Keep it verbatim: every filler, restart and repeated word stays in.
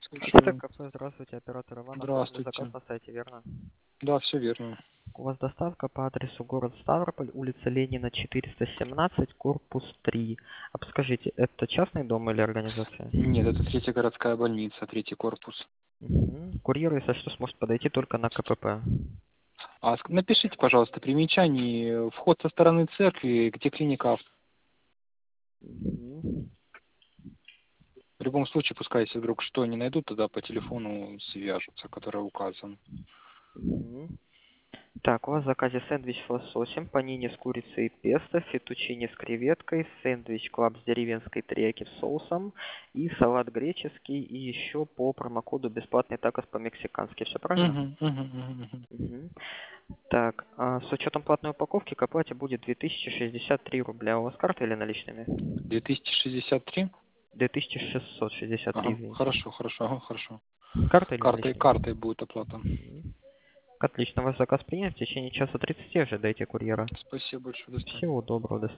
Это Слушаю. КП, здравствуйте, оператор Иван, оформили заказ Здравствуйте. на сайте, верно? Да, все верно. У вас доставка по адресу город Ставрополь, улица Ленина, четыреста семнадцать, корпус три. А подскажите, это частный дом или организация? Нет, это третья городская больница, третий корпус. Мгм. Курьер, если что, сможет подойти только на КПП. А ск- напишите, пожалуйста, примечание, вход со стороны церкви, где клиника авто. Мгм. В любом случае, пускай, если вдруг что не найдут, тогда по телефону свяжутся, который указан. Мгм. Так, у вас в заказе сэндвич с лососем, панини с курицей и песто, фетучини с креветкой, сэндвич клаб с деревенской терияки с соусом и салат греческий, и еще по промокоду бесплатный такос по-мексикански. Все правильно? Угу, угу, угу, угу. Мгм. Так, а с учетом платной упаковки к оплате будет две тысячи шестьдесят три рубля. У вас карта или наличными? две тысячи шестьдесят три? две тысячи шестьсот шестьдесят три, Ага, извините. хорошо, хорошо, ага, хорошо. Карта или Картой, наличными? картой будет оплата. Мгм. Отлично, ваш заказ принят. В течение часа тридцати ожидайте курьера. Спасибо большое, до свидания. Всего доброго, до